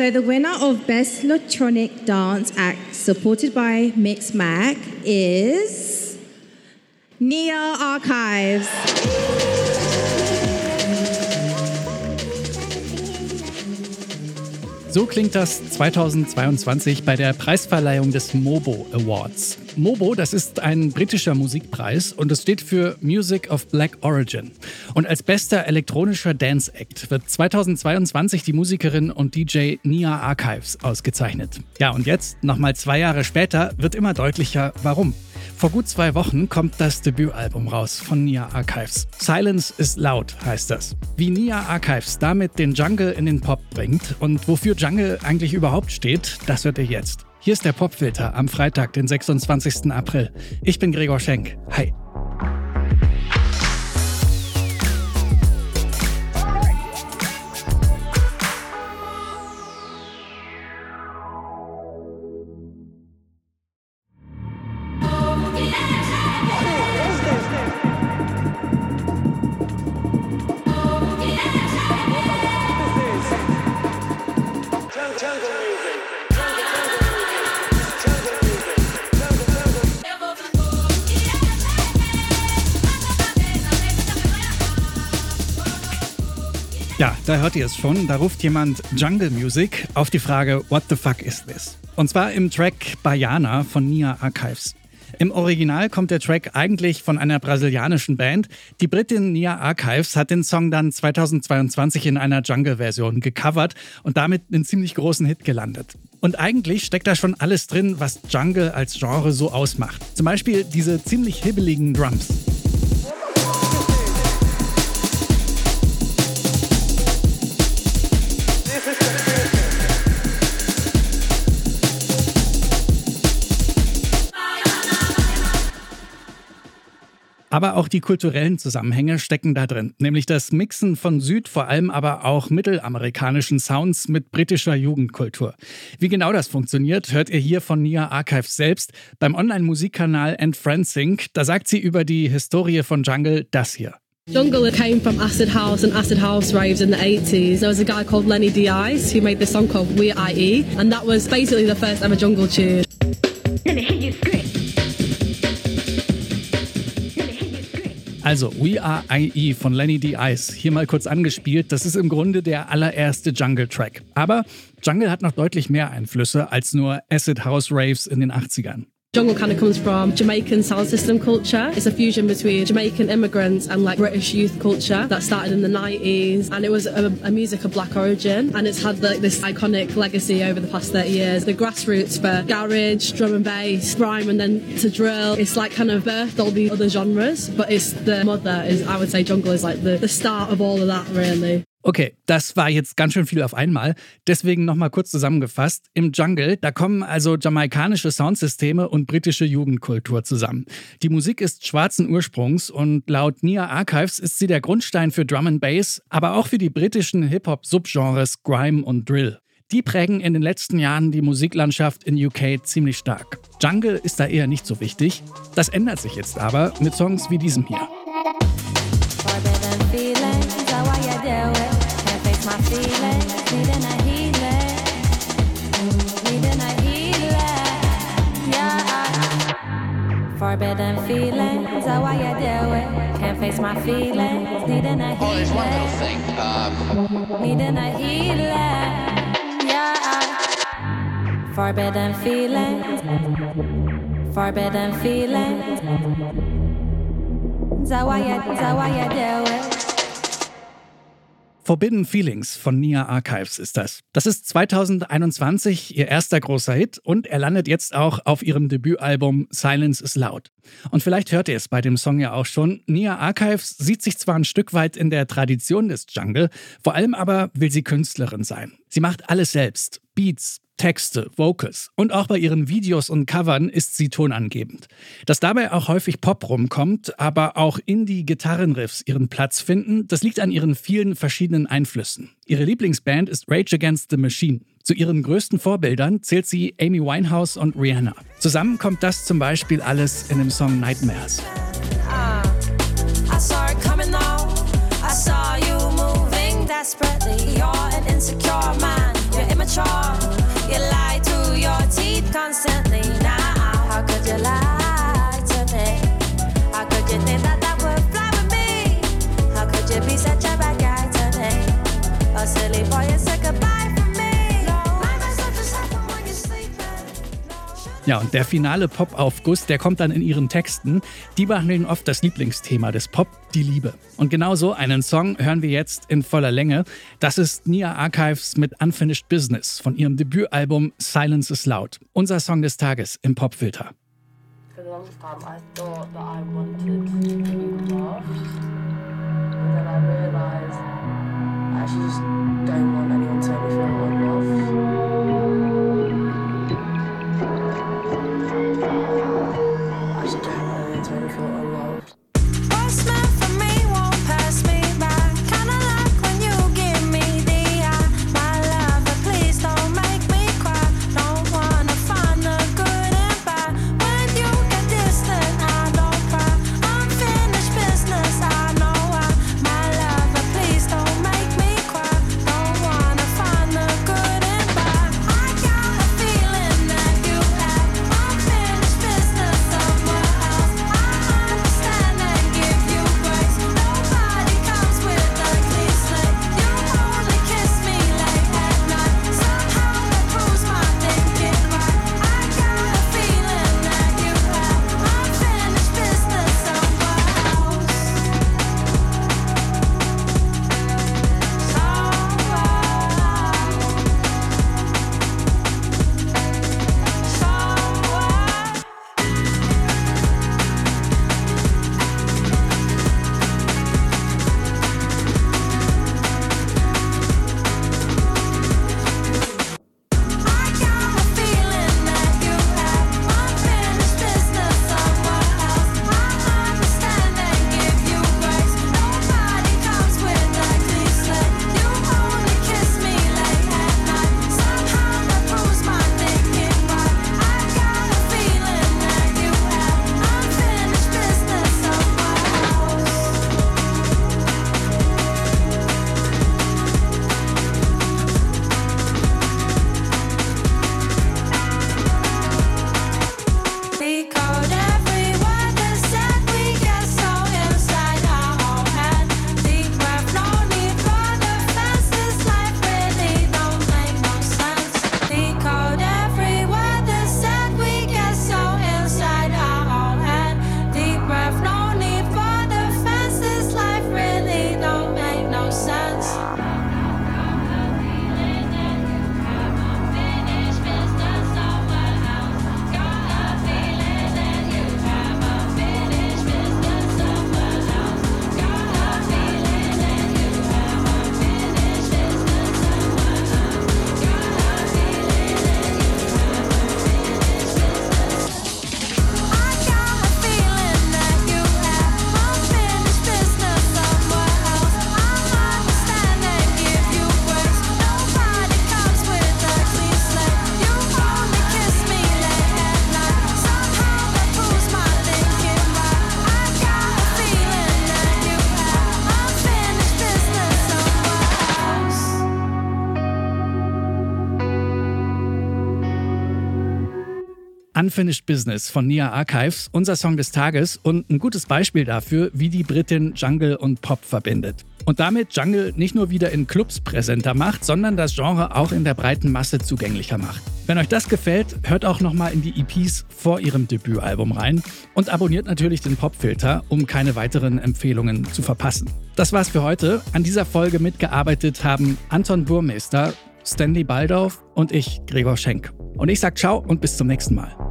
So the winner of Best Electronic Dance Act supported by Mixmag is Nia Archives. So klingt das 2022 bei der Preisverleihung des MOBO Awards. MOBO, das ist ein britischer Musikpreis und es steht für Music of Black Origin. Und als bester elektronischer Dance Act wird 2022 die Musikerin und DJ Nia Archives ausgezeichnet. Ja, und jetzt, nochmal 2 Jahre später, wird immer deutlicher, warum. Vor gut 2 Wochen kommt das Debütalbum raus von Nia Archives. Silence is Loud heißt das. Wie Nia Archives damit den Jungle in den Pop bringt und wofür Jungle eigentlich überhaupt steht, das hört ihr jetzt. Hier ist der Popfilter am Freitag, den 26. April. Ich bin Gregor Schenk. Hi. Ja, da hört ihr es schon. Da ruft jemand Jungle Music auf die Frage What the fuck is this? Und zwar im Track Baiana von Nia Archives. Im Original kommt der Track eigentlich von einer brasilianischen Band. Die Britin Nia Archives hat den Song dann 2022 in einer Jungle-Version gecovert und damit einen ziemlich großen Hit gelandet. Und eigentlich steckt da schon alles drin, was Jungle als Genre so ausmacht. Zum Beispiel diese ziemlich hibbeligen Drums. Aber auch die kulturellen Zusammenhänge stecken da drin, nämlich das Mixen von vor allem aber auch mittelamerikanischen Sounds mit britischer Jugendkultur. Wie genau das funktioniert, hört ihr hier von Nia Archives selbst beim Online-Musikkanal @friendsync. Da sagt sie über die Historie von Jungle das hier. Jungle came from acid house and acid house raves in the 80s. There was a guy called Lenny D.I.'s who made this song called We I.E. and that was basically the first ever jungle tune. Also We Are I.E. von Lenny D.I.'s, hier mal kurz angespielt, das ist im Grunde der allererste Jungle-Track. Aber Jungle hat noch deutlich mehr Einflüsse als nur Acid House Raves in den 80ern. Jungle kind of comes from Jamaican sound system culture. It's a fusion between Jamaican immigrants and like British youth culture that started in the 90s. And it was a music of black origin. And it's had like this iconic legacy over the past 30 years. The grassroots for garage, drum and bass, grime and then to drill. It's like kind of birthed all these other genres. But it's the mother is, I would say Jungle is like the start of all of that really. Okay, das war jetzt ganz schön viel auf einmal. Deswegen nochmal kurz zusammengefasst. Im Jungle, da kommen also jamaikanische Soundsysteme und britische Jugendkultur zusammen. Die Musik ist schwarzen Ursprungs und laut Nia Archives ist sie der Grundstein für Drum and Bass, aber auch für die britischen Hip-Hop-Subgenres Grime und Drill. Die prägen in den letzten Jahren die Musiklandschaft in UK ziemlich stark. Jungle ist da eher nicht so wichtig. Das ändert sich jetzt aber mit Songs wie diesem hier. Forbidden feelings, how I do it. Can't face my feelings, needing a healer. Oh, there's one little thing. Needing a healer, yeah. Forbidden feelings, forbidden feelings. How I do it. Forbidden Feelings von Nia Archives ist das. Das ist 2021 ihr erster großer Hit und er landet jetzt auch auf ihrem Debütalbum Silence is Loud. Und vielleicht hört ihr es bei dem Song ja auch schon. Nia Archives sieht sich zwar ein Stück weit in der Tradition des Jungle, vor allem aber will sie Künstlerin sein. Sie macht alles selbst. Beats, Texte, Vocals und auch bei ihren Videos und Covern ist sie tonangebend. Dass dabei auch häufig Pop rumkommt, aber auch Indie-Gitarrenriffs ihren Platz finden, das liegt an ihren vielen verschiedenen Einflüssen. Ihre Lieblingsband ist Rage Against the Machine. Zu ihren größten Vorbildern zählt sie Amy Winehouse und Rihanna. Zusammen kommt das zum Beispiel alles in dem Song Nightmares. I saw it coming on. I saw you moving desperately. You're an insecure man. You're immature. Ja, und der finale Pop-Aufguss, der kommt dann in ihren Texten. Die behandeln oft das Lieblingsthema des Pop, die Liebe. Und genau so einen Song hören wir jetzt in voller Länge. Das ist Nia Archives mit Unfinished Business von ihrem Debütalbum Silence is Loud. Unser Song des Tages im Popfilter. For the longest time, I thought that I wanted to be loved, and then I realised I actually just don't want anyone to make me feel unloved. I just don't want anyone to make me feel unloved. What's meant for me won't pass me by. Kinda like when you give me the eye. My lover, please don't make me cry. Don't wanna find the good and bad. When you get distant, I don't cry. Unfinished business, I know why. My lover, please don't make me cry. Don't wanna find the good and bad. I got a feeling that you have unfinished business somewhere else. I understand and give you grace. Nobody comes with a clean slate. You only kiss me late at night. Somehow that proves my thinking right. I got a feeling that you have unfinished business somewhere else. I got a feeling that you have unfinished business somewhere else. I understand and give you grace. Nobody comes with a clean slate. You only kiss me late at night. Somehow that proves my thinking right. I got a feeling that you have unfinished business somewhere else. Decode every word that's said. We get so inside our own head. Deep breath, no need for defense. This life really don't make no sense. Decode every word that's said. We get so inside our own head. Deep breath, no need for defense. This life really don't make no sense. I got a feeling that you have unfinished business somewhere else. I understand and give you grace. Nobody comes with a clean slate. You only kiss me late at night. Somehow that proves my thinking right. I got a feeling that you have unfinished business somewhere else. Unfinished Business von Nia Archives, unser Song des Tages und ein gutes Beispiel dafür, wie die Britin Jungle und Pop verbindet. Und damit Jungle nicht nur wieder in Clubs präsenter macht, sondern das Genre auch in der breiten Masse zugänglicher macht. Wenn euch das gefällt, hört auch nochmal in die EPs vor ihrem Debütalbum rein und abonniert natürlich den Popfilter, um keine weiteren Empfehlungen zu verpassen. Das war's für heute. An dieser Folge mitgearbeitet haben Anton Burmeister, Stanley Baldauf und ich, Gregor Schenk. Und ich sag ciao und bis zum nächsten Mal.